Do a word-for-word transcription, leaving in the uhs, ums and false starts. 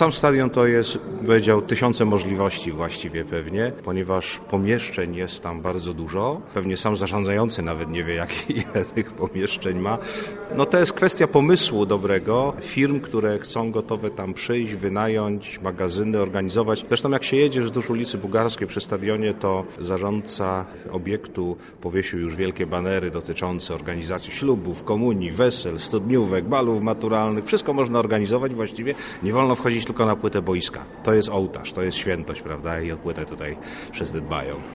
sam stadion to jest, powiedział, tysiące możliwości właściwie pewnie, ponieważ pomieszczeń jest tam bardzo dużo. Pewnie sam zarządzający nawet nie wie, jak, ile tych pomieszczeń ma. No to jest kwestia pomysłu dobrego, firm, które chcą gotowe tam przyjść, wynająć, magazyny organizować. Zresztą jak się jedzie wzdłuż ulicy Bugarskiej przy stadionie, to zarządca obiektu powiesił już wielkie banery dotyczące organizacji ślubów, komunii, wesel, studniówek, balów maturalnych. Wszystko można organizować właściwie. Nie wolno wchodzić tylko na płytę boiska. To jest ołtarz, to jest świętość, prawda? I o płytę tutaj wszyscy dbają.